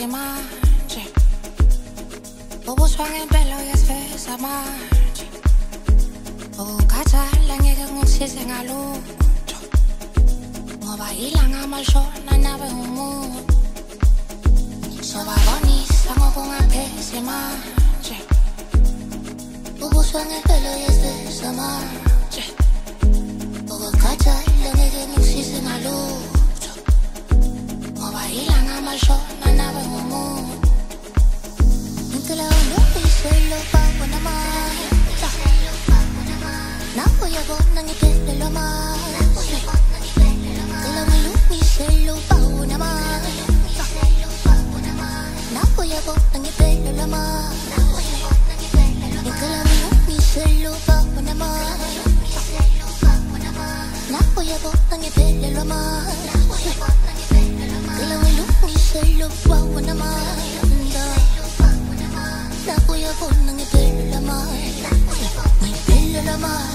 phesi manje ubuswa ngempela uyasifeza manje ukukhathala ngeke ngikusize ngalutho ngoba ilanga malishona nawe umuntu sobabonisa ngokungaphezi manje ubuswa ngempela uyasifeza manje ukukhathala ngeke ngikusize ngalutho ngoba ilanga malishona nawe umuntu ngicela ungilungisele ubabona manje nawe uyabona ngiphelelwa manje ngicela ungilungisele ubabona manje nawe uyabona ngiphelelwa manje ngicela ungilungisele ubabona manje nawe uyabona ngiphelelwa manje ngicela ungilungisele ubabona manje nawe uyabona ngiphelelwa manje ngiphelelwa manje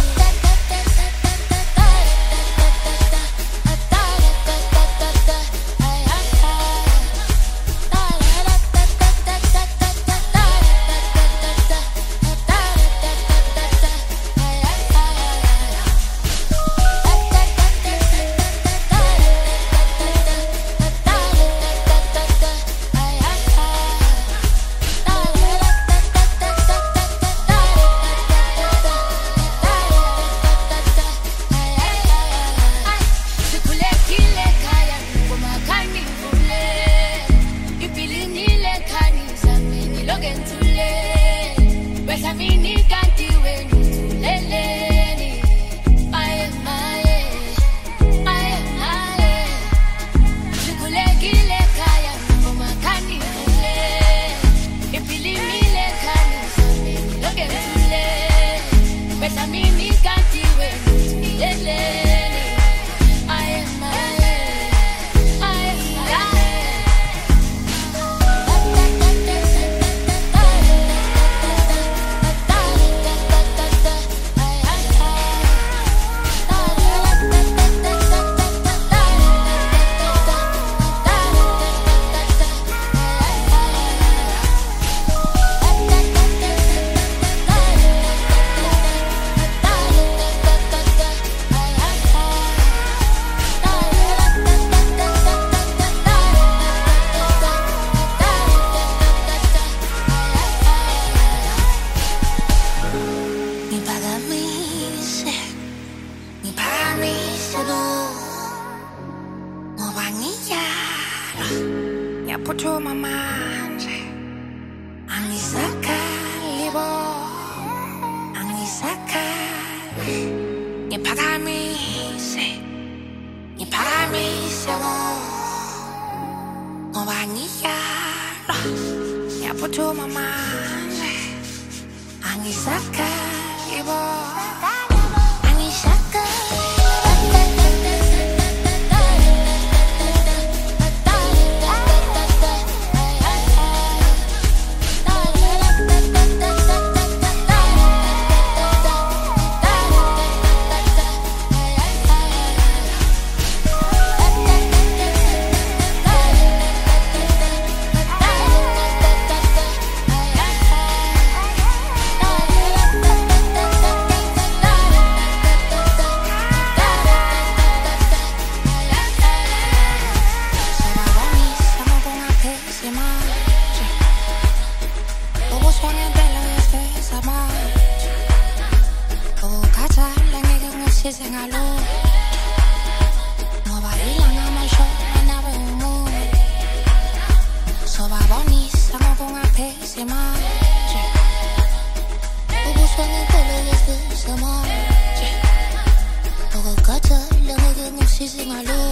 Ngiyaphuthuma manje angisakhali bo angisakhali ngiphakamise bo ngoba ngiyalwa ngiyaphuthuma manje angisakhali bo She's in my